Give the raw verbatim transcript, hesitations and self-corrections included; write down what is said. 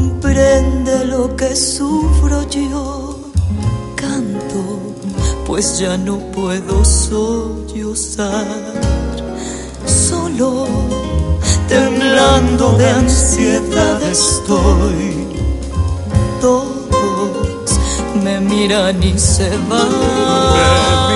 comprende lo que sufro yo. Canto, pues ya no puedo sollozar. Solo, temblando de ansiedad estoy. Todos me miran y se van.